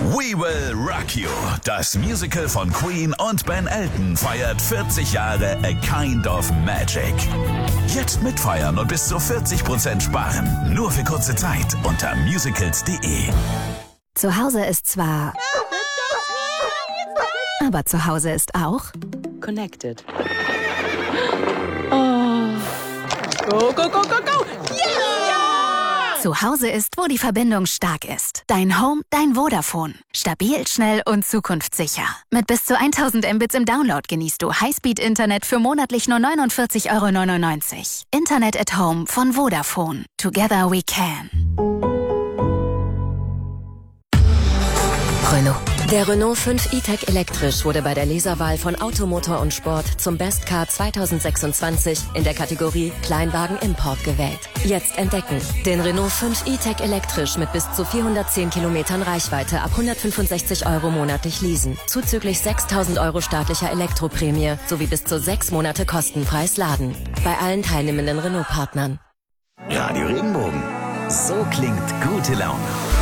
We Will Rock You. Das Musical von Queen und Ben Elton feiert 40 Jahre A Kind of Magic. Jetzt mitfeiern und bis zu 40% sparen. Nur für kurze Zeit unter musicals.de. Zu Hause ist zwar... Aber zu Hause ist auch... Connected. Oh. Go, go, go, go, go! Yeah! Zu Hause ist, wo die Verbindung stark ist. Dein Home, dein Vodafone. Stabil, schnell und zukunftssicher. Mit bis zu 1000 Mbits im Download genießt du Highspeed-Internet für monatlich nur 49,99 €. Internet at Home von Vodafone. Together we can. Renault. Der Renault 5 E-Tech elektrisch wurde bei der Leserwahl von Automotor und Sport zum Best Car 2026 in der Kategorie Kleinwagen Import gewählt. Jetzt entdecken. Den Renault 5 E-Tech elektrisch mit bis zu 410 Kilometern Reichweite ab 165 € monatlich leasen. Zuzüglich 6.000 € staatlicher Elektroprämie sowie bis zu 6 Monate kostenfreies Laden. Bei allen teilnehmenden Renault-Partnern. Radio Regenbogen. So klingt gute Laune.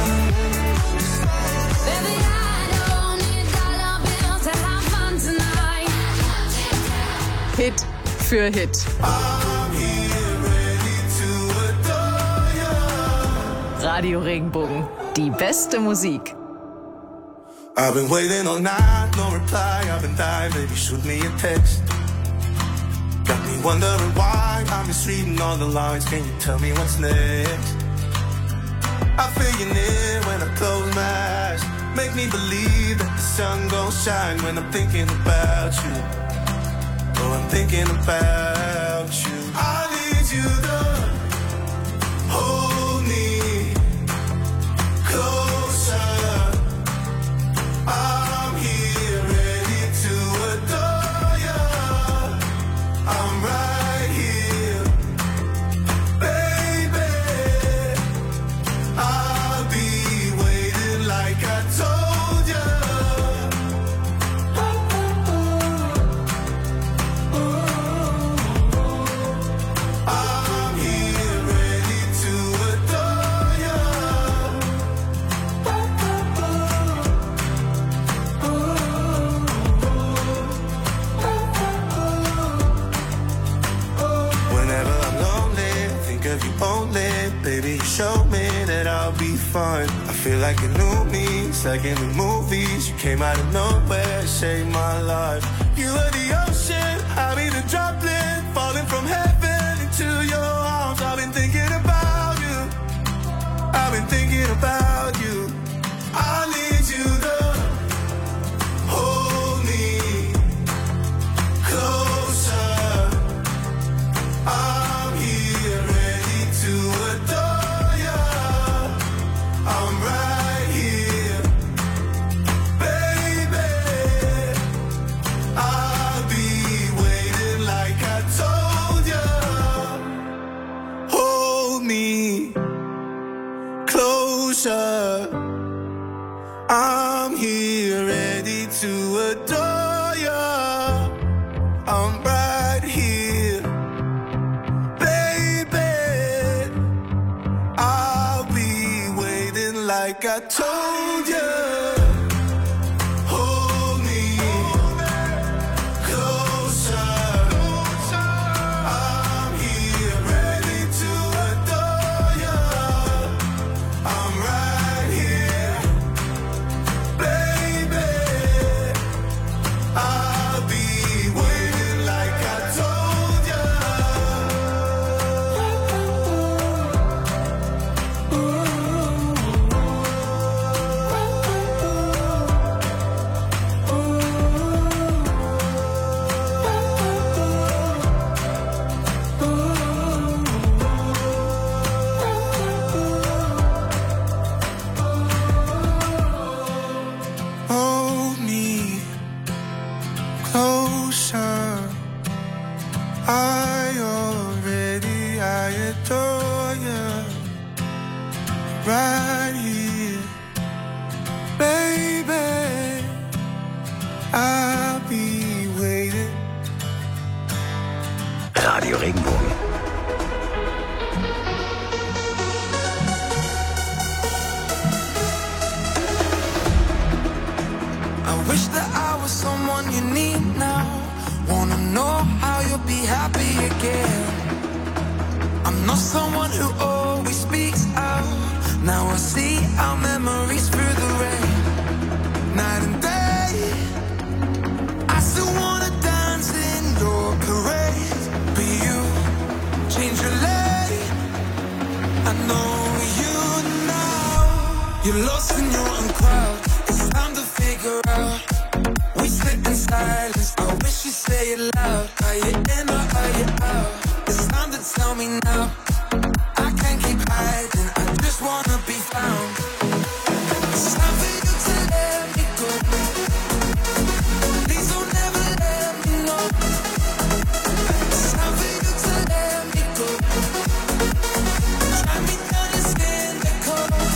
Hit für Hit. Radio Regenbogen. Die beste Musik. I've been waiting all night, no reply. I've been dying, baby, shoot me a text. Got me wondering why I'm misreading all the lines. Can you tell me what's next? I feel you near when I close my eyes. Make me believe that the sun gon' shine when I'm thinking about you. Oh, I'm thinking about you. I need you to hold me closer. I'm here ready to adore you. I'm right here, baby. I'll be waiting like I told you. I'm here ready to adore you. Whenever I'm lonely, think of you only. Baby, you show me that I'll be fine. I feel like you knew me, it's like in the movies. You came out of nowhere, saved my life. You were the ocean, I'll be the droplet, falling from heaven into your arms. I've been thinking about you, I've been thinking about you. I need you to hold me closer. I'm here ready to adore you. I'm right here, baby. I'll be waiting like I told you. Hold me closer. I'm here ready to adore you. I'm right here, baby. I'll be waiting like I told you. Hold me closer. I'm here ready to adore you. I'm right here, baby. I'll be waiting like I told you. someone you need now. Wanna know how you'll be happy again. I'm not someone who always speaks out. Now I see our memories through the rain. Night and day, I still wanna dance in your parade. But you change your lane. I know you now. You're lost in your own crowd. It's time to figure out. We sit in silence. I wish you'd say it loud. Are you in or are you out? It's time to tell me now. I can't keep hiding. I just wanna be found. It's time for you to let me go. Please don't ever let me know. It's time for you to let me go. Try me down your skin, the cold.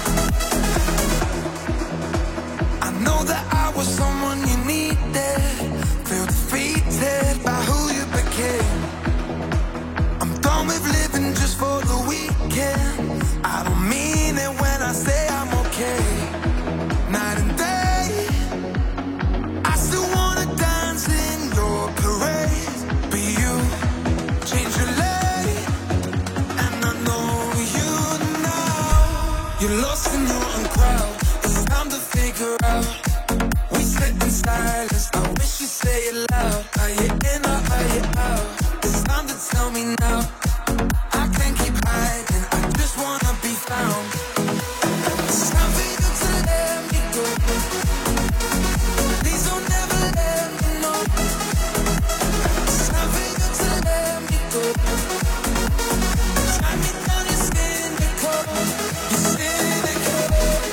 I know that I was someone you needed. Feel defeated by who you became. I'm done with living just for the weekend. I don't mean it when I say I'm okay. Night and day, I still wanna dance in your parade. But you change your lane, and I know you now. You're lost in your own crowd. It's time to figure out. We sit in silence. I wish you'd say it loud. Are you in or are you out? It's time to tell me now. I can't keep hiding. I just wanna be found. It's time for you to let me go. Please don't ever let me know. It's time for you to let me go. Try me down your skin, the cold. Your skin, the cold.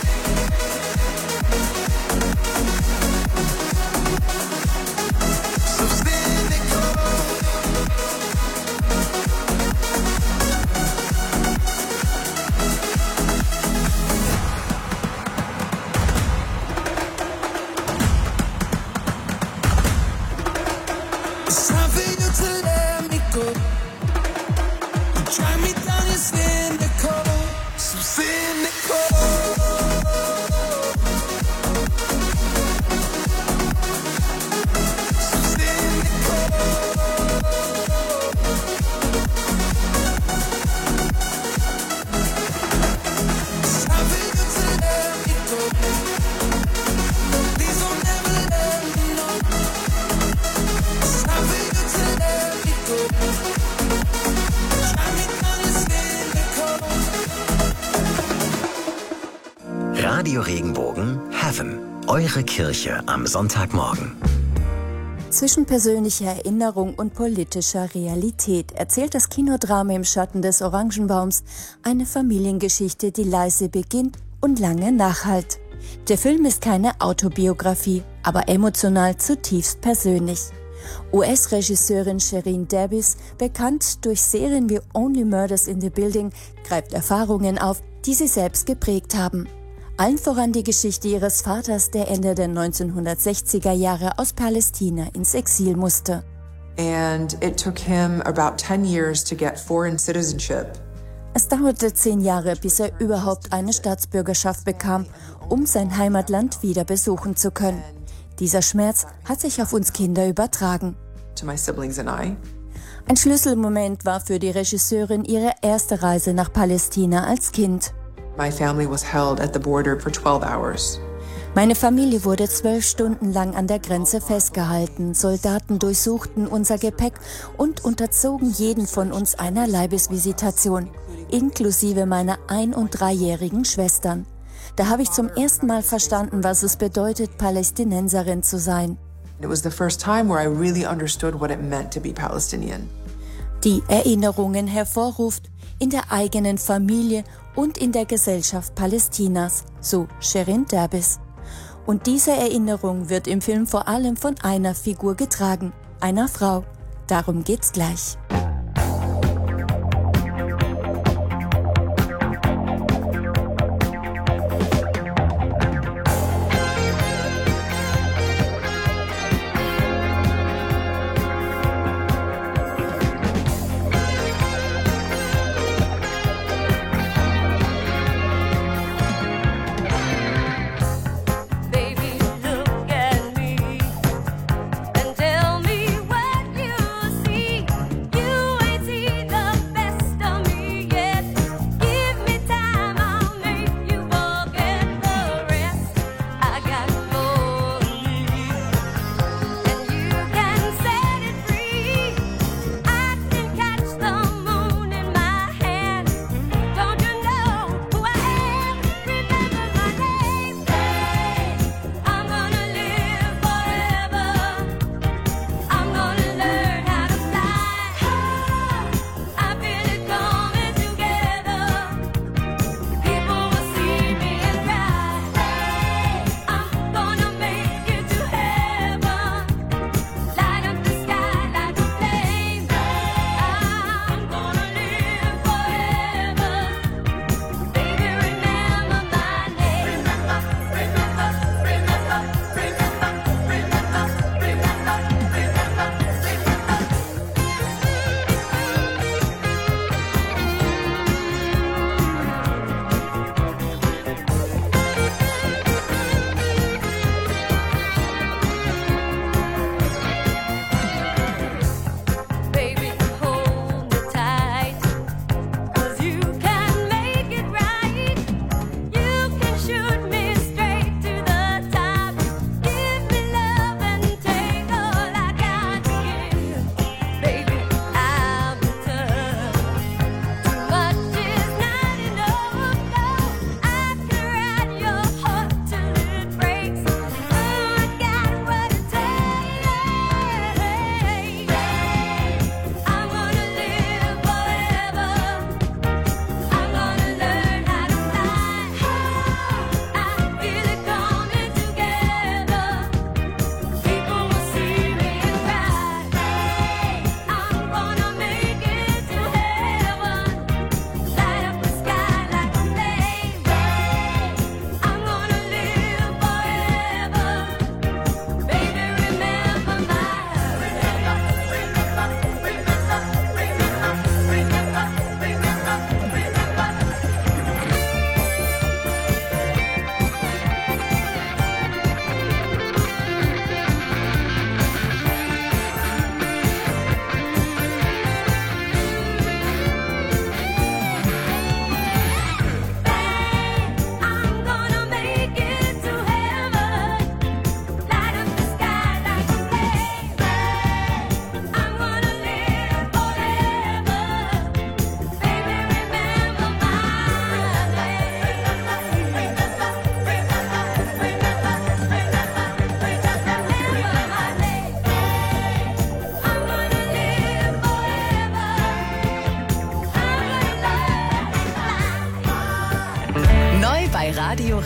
So cynical. It's time for you to let me go. You drive me down your cynical. So cynical. So cynical. It's time for you to let me go. Please don't ever let me know. It's time for you to let me go. Try me down your cynical. Radio Regenbogen Heaven. Eure Kirche am Sonntagmorgen. Zwischen persönlicher Erinnerung und politischer Realität erzählt das Kinodrama Im Schatten des Orangenbaums eine Familiengeschichte, die leise beginnt und lange nachhallt. Der Film ist keine Autobiografie, aber emotional zutiefst persönlich. US-Regisseurin Sherin Davis, bekannt durch Serien wie Only Murders in the Building, greift Erfahrungen auf, die sie selbst geprägt haben. Allen voran die Geschichte ihres Vaters, der Ende der 1960er Jahre aus Palästina ins Exil musste. And it took him about 10 years to get foreign citizenship. Es dauerte 10 Jahre, bis er überhaupt eine Staatsbürgerschaft bekam, um sein Heimatland wieder besuchen zu können. Dieser Schmerz hat sich auf uns Kinder übertragen. To my siblings and I. Ein Schlüsselmoment war für die Regisseurin ihre erste Reise nach Palästina als Kind. My family was held at the border for 12 hours. Meine Familie wurde 12 Stunden lang an der Grenze festgehalten. Soldaten durchsuchten unser Gepäck und unterzogen jeden von uns einer Leibesvisitation, inklusive meiner 1- und 3-jährigen Schwestern. Da habe ich zum ersten Mal verstanden, was es bedeutet, Palästinenserin zu sein. It was the first time where I really understood what it meant to be Palestinian. Die Erinnerungen hervorruft in der eigenen Familie und in der Gesellschaft Palästinas, so Sherin Davis. Und diese Erinnerung wird im Film vor allem von einer Figur getragen, einer Frau. Darum geht's gleich.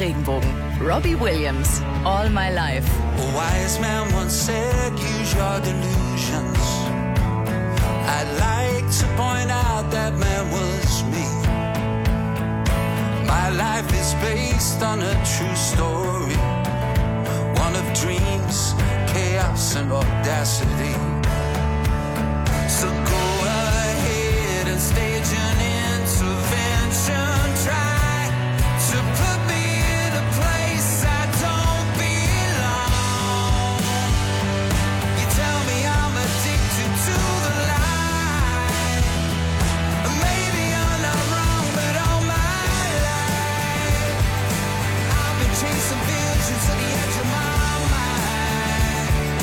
Regenbogen. Robbie Williams, All My Life. A wise man once said, use your delusions. I'd like to point out that man was me. My life is based on a true story, one of dreams, chaos and audacity. So go ahead and stage an intervention. Try to put me in a place I don't belong. You tell me I'm addicted to the lie. Maybe I'm not wrong, but all my life I've been chasing visions to the edge of my mind.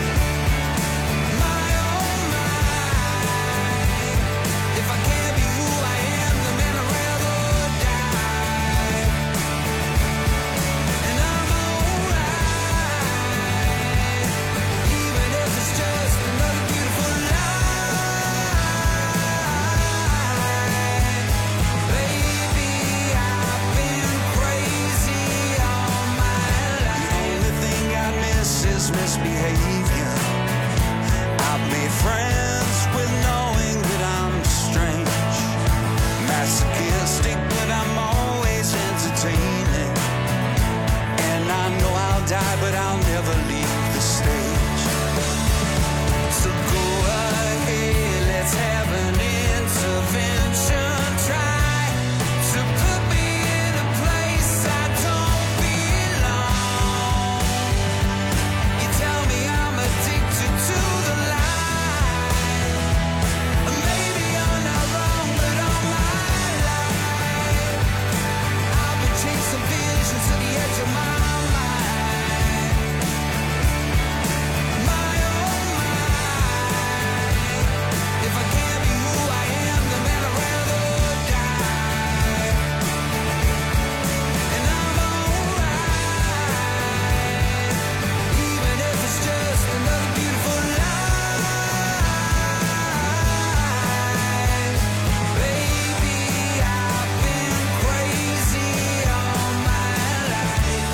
My oh my, if I can't be who I am, then man I'd rather die. And I'm alright, even if it's just another beautiful lie. Baby, I've been crazy all my life. The only thing I miss is misbehavior. I've made friends with knowing that I'm strange, masochistic, but I'm always entertaining. And I know I'll die, but I'll never leave the stage. So go ahead, let's have an intervention. Try to put me in a place I don't belong. You tell me I'm addicted to the lie. Maybe I'm not wrong, but all my life I've been chasing visions to the edge of my mind. My oh my, if I can't be who I am, then man I'd rather die. And I'm alright, even if it's just another beautiful lie. Baby, I've been crazy all my life.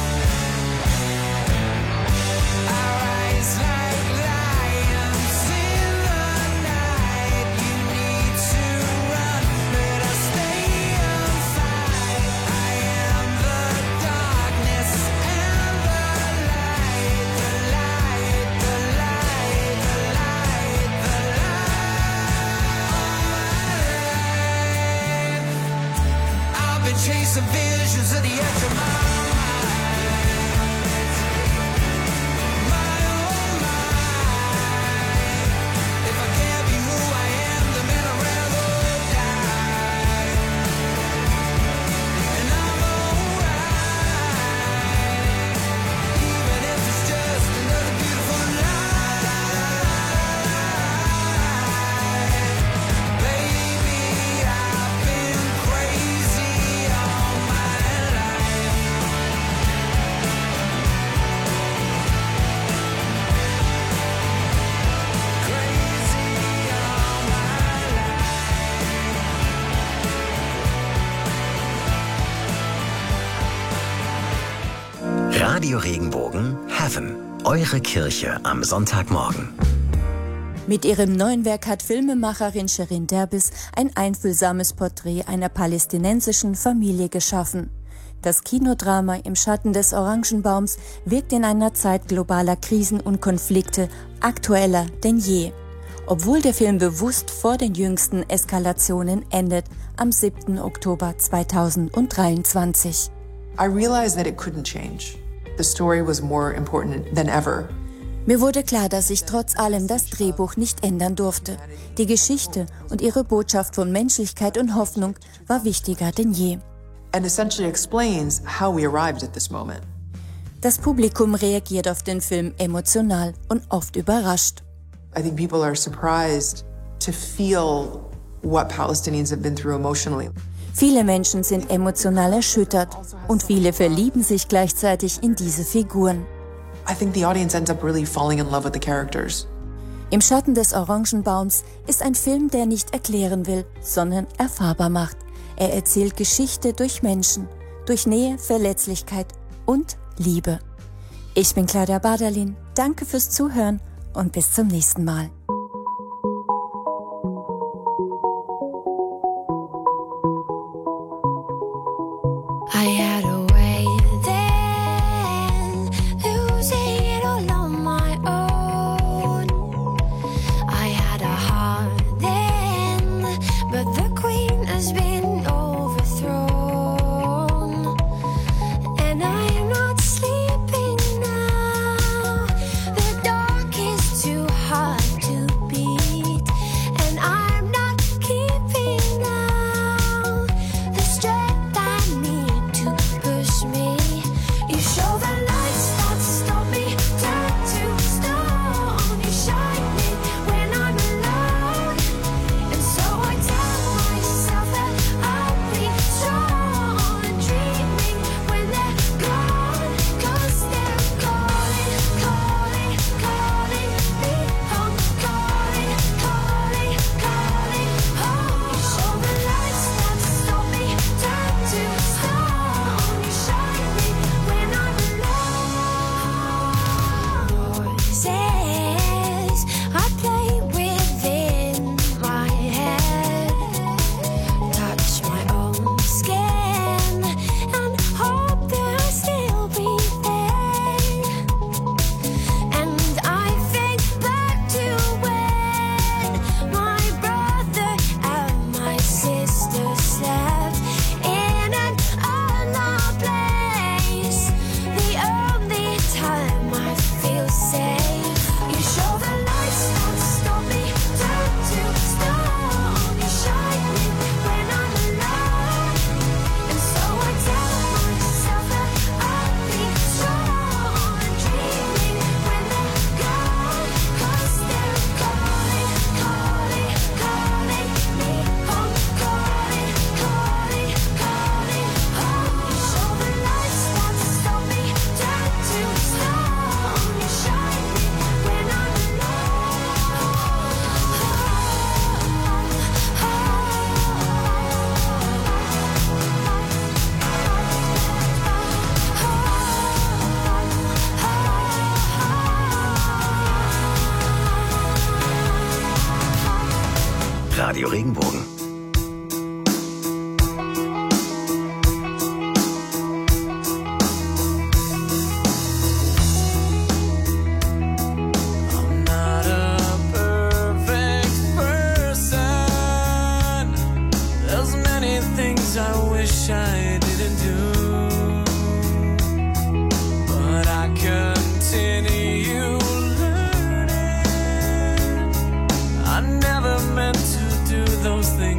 I rise like lions in the night. You need to run, but I stay and fight. I am the darkness and the light, the light, the light, the light, the light. I've been chasing visions at the edge of my mind. My oh my, if I can't be who I am, then man I'd rather die. And I'm alright, even if it's just another beautiful lie. Baby, I've been crazy all my life. Crazy all my life. Radio Regenbogen Heaven. Eure Kirche am Sonntagmorgen. Mit ihrem neuen Werk hat Filmemacherin Shirin Derbis ein einfühlsames Porträt einer palästinensischen Familie geschaffen. Das Kinodrama Im Schatten des Orangenbaums wirkt in einer Zeit globaler Krisen und Konflikte aktueller denn je. Obwohl der Film bewusst vor den jüngsten Eskalationen endet, am 7. Oktober 2023. I realized that it couldn't change. The story was more important than ever. Mir wurde klar, dass sich trotz allem das Drehbuch nicht ändern durfte. Die Geschichte und ihre Botschaft von Menschlichkeit und Hoffnung war wichtiger denn je. And essentially explains how we arrived at this moment. Das Publikum reagiert auf den Film emotional und oft überrascht. I think people are surprised to feel what Palestinians have been through emotionally. Viele Menschen sind emotional erschüttert und viele verlieben sich gleichzeitig in diese Figuren. I think the audience ends up really falling in love with the characters. Im Schatten des Orangenbaums ist ein Film, der nicht erklären will, sondern erfahrbar macht. Er erzählt Geschichte durch Menschen, durch Nähe, Verletzlichkeit und Liebe. Ich bin Claudia Baderlin, danke fürs Zuhören und bis zum nächsten Mal. I had a way then, losing it all on my own. I had a heart then, but the queen has been overthrown. And I am not sleeping now, the dark is too hard to beat. And I'm not keeping now the strength I need to push me. You show the lights that stop me, turn to stone. You shine me when I'm alone, and so I tell myself that I'll be strong. Dreaming when they're gone, 'cause they're calling, calling, calling me home, calling, calling, calling home. You show the lights that stop me, turn to stone. You shine me when I'm alone. Voices I play within my head, touch my own skin and hope that I'll still be there. And I think back to when my brother and my sister slept in an unknown place. The only time I feel safe. You show the lights that stop me, turn to stone. You shine me when I'm alone, and so I tell myself that I'll be strong. Dreaming when they're gone, 'cause they're calling, calling, calling me home, calling, calling, calling home. You show the lights that stop me, turn to stone. You shine me when I'm Radio Regenbogen. I'm not a perfect person. There's many things I wish I didn't do, but I continue learning. I never meant to do those things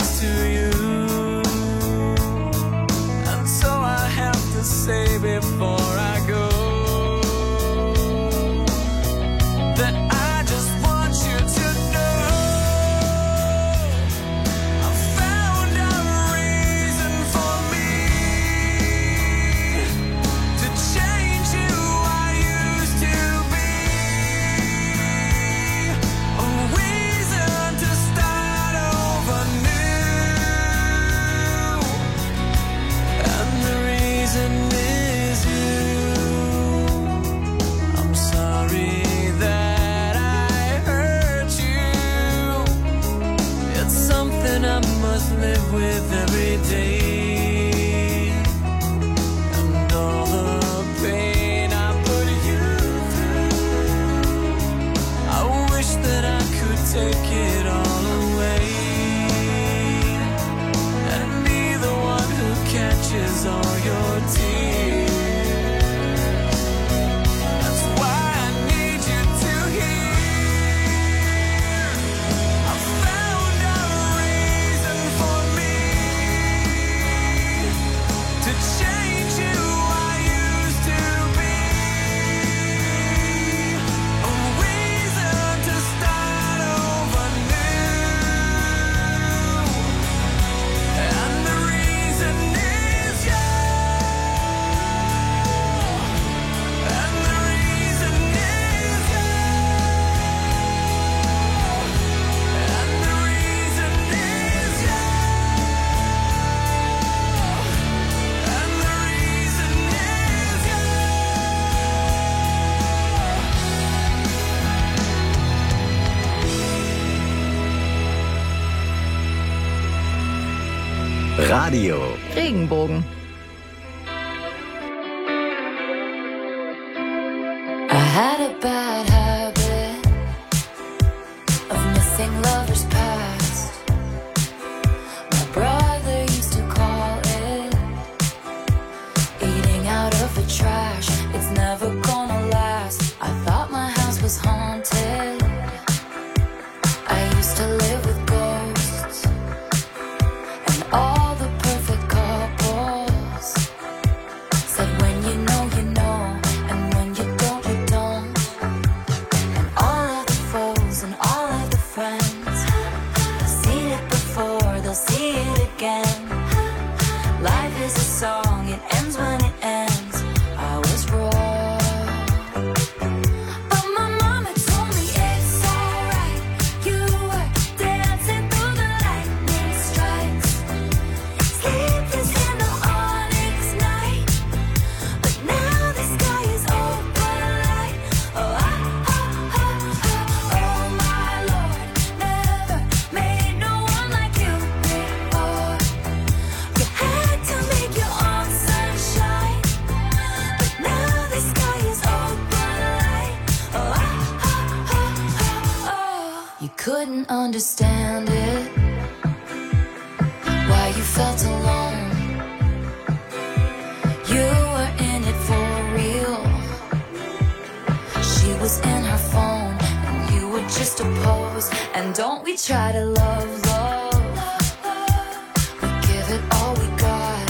Radio Regenbogen. I had a bad habit of missing lovers past. My brother used to call it eating out of the trash. It's never gonna last. I thought my house was haunted. I used to live with ghosts and all the perfect couples said when you know, you know, and when you don't, you don't. And all of the foes and all of the friends have seen it before, they'll see it again. Life is a song, it ends when it ends. I was wrong, but my mama told me it's alright. You were dancing through the lightning strikes, sleepless in the onyx night. But now the sky is open light. Oh, oh my Lord, never made no one like you before. You had to make your own sunshine, but now the sky is open light. Oh, you couldn't understand it, why you felt alone. You were in it for real. She was in her phone, and you were just a pose. And don't we try to love, love? We give it all we got.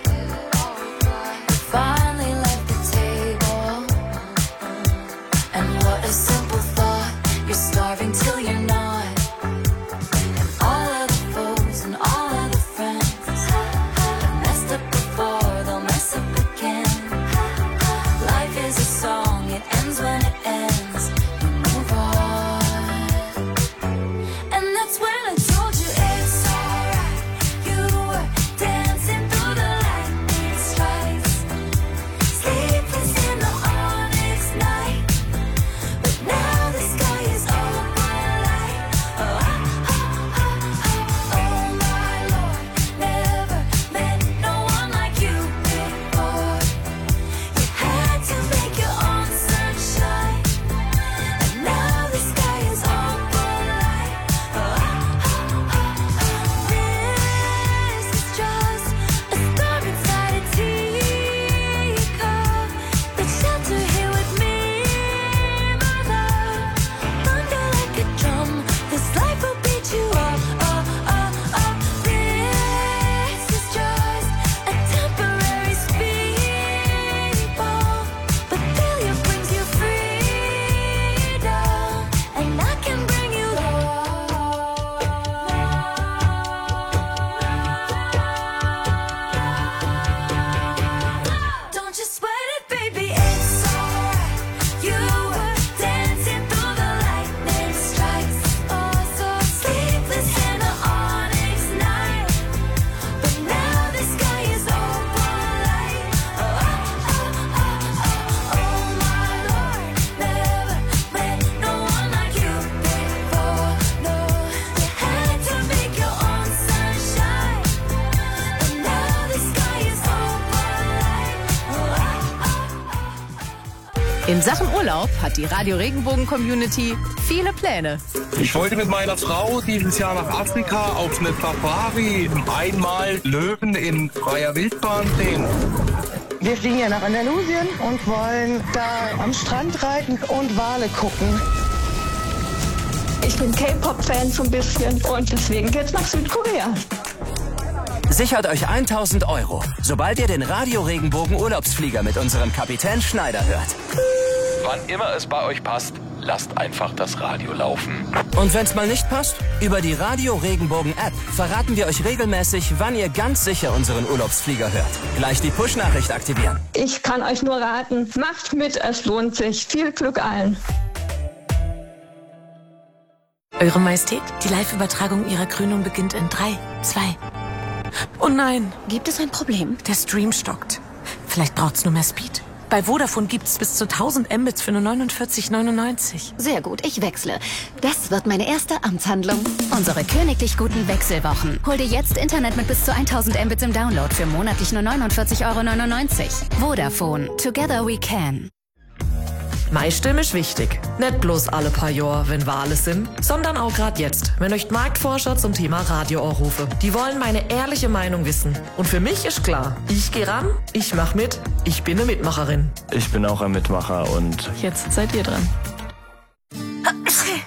We finally left the table, and what a simple thought. You're starving till you're not. And all of the foes and all of the friends have messed up before, they'll mess up again. Life is a song, it ends when it ends. You move on. And that's when I told you it's alright. You were dancing through the lightning strikes, sleepless in the onyx night. But now the sky is open light. Oh my Lord, never met no one like you before. You had to make your own sunshine, and now the sky is open light. This is just a storm inside a teacup. But shelter here with me, my love. Thunder like a drum, this life will beat you up. This is just a temporary speed bump, but failure brings you freedom, and I can bring you love. Don't you sweat it, baby, it's alright. You were dancing through the lightning strikes, oh so sleepless in the onyx night. But now the sky is open light. Oh my Lord, never met no one like you before. No, you had to make your own sunshine, and now the sky is open light. In Sachen Urlaub hat die Radio Regenbogen Community viele Pläne. Ich wollte mit meiner Frau dieses Jahr nach Afrika auf eine Safari, einmal Löwen in freier Wildbahn sehen. Wir fliegen ja nach Andalusien und wollen da am Strand reiten und Wale gucken. Ich bin K-Pop-Fan so ein bisschen und deswegen geht's nach Südkorea. Sichert euch 1.000 €, sobald ihr den Radio Regenbogen Urlaubsflieger mit unserem Kapitän Schneider hört. Wann immer es bei euch passt, lasst einfach das Radio laufen. Und wenn's mal nicht passt, über die Radio Regenbogen App verraten wir euch regelmäßig, wann ihr ganz sicher unseren Urlaubsflieger hört. Gleich die Push-Nachricht aktivieren. Ich kann euch nur raten, macht mit, es lohnt sich. Viel Glück allen. Eure Majestät, die Live-Übertragung Ihrer Krönung beginnt in 3, 2. Oh nein. Gibt es ein Problem? Der Stream stockt. Vielleicht braucht's nur mehr Speed. Bei Vodafone gibt's bis zu 1000 Mbits für nur 49,99. Sehr gut, ich wechsle. Das wird meine erste Amtshandlung. Unsere königlich guten Wechselwochen. Hol dir jetzt Internet mit bis zu 1000 Mbits im Download für monatlich nur 49,99 €. Vodafone. Together we can. Meine Stimme ist wichtig. Nicht bloß alle paar Jahre, wenn Wahlen sind, sondern auch gerade jetzt, wenn euch Marktforscher zum Thema Radio anrufen. Die wollen meine ehrliche Meinung wissen. Und für mich ist klar, ich gehe ran, ich mach mit, ich bin eine Mitmacherin. Ich bin auch ein Mitmacher und Jetzt seid ihr dran.